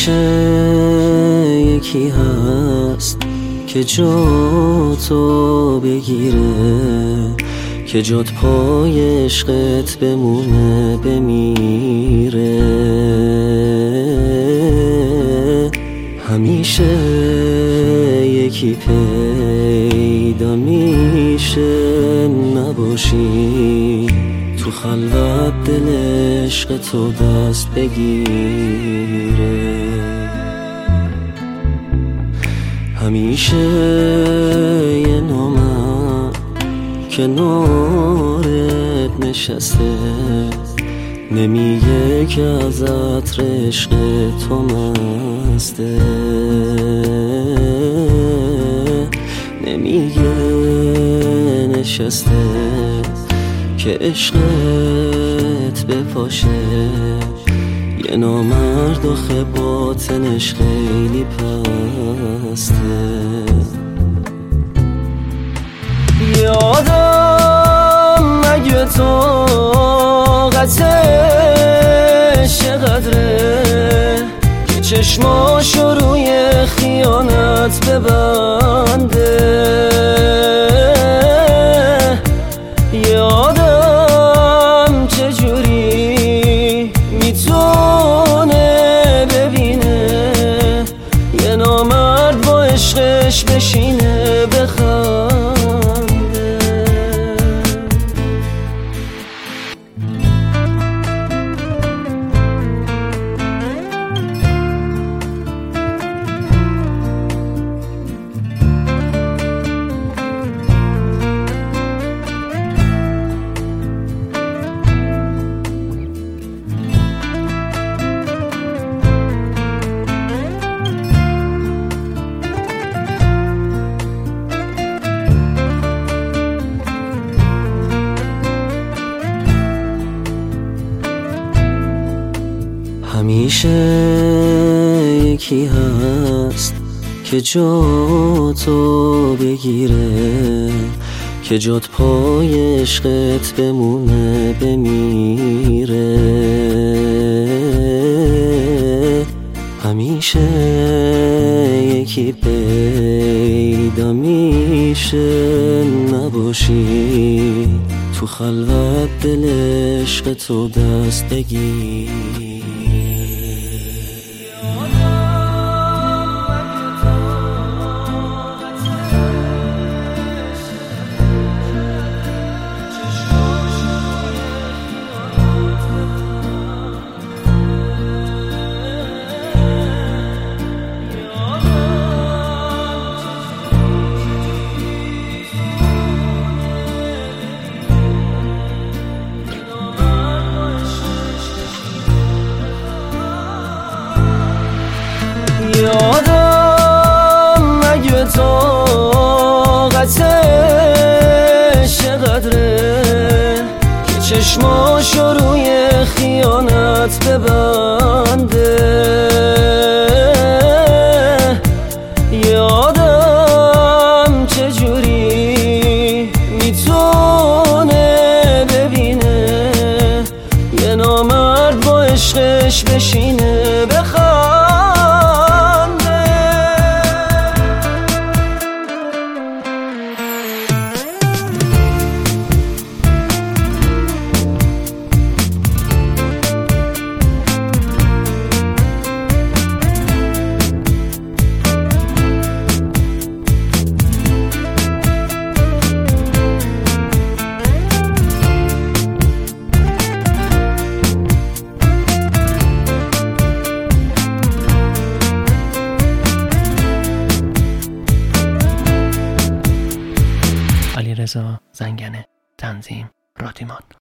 همیشه یکی هست که جا تو بگیره، که جات پای عشقت بمونه بمیره. همیشه یکی پیدا میشه نباشی، تو خلوت دل عشق تو دست بگیره. همیشه یه نامم کنارت نشسته، نمیگه که از عطر عشق تو مسته، نمیگه نشسته که عشقت بپاشه. یه نامرد آخه باطنش خیلی پسته. یادم مگه طاقتش چقدره که چشماشو روی خیانت ببنده. یادم چجوری میتونه ببینه یه نامرد با عشقش بشینه بخواد. همیشه یکی هست که جا تو بگیره، که جات پای عشقت بمونه بمیره. همیشه یکی پیدا میشه نباشی، تو خلوت دل عشق تو دست بگیر. یادم مگه طاقتش چقدره که چشماشو روی خیانت ببنده. یادم چجوری میتونه ببینه یه نامرد با عشقش بشینه بخواد. علیرضا زنگنه، تنظیم رادیمان.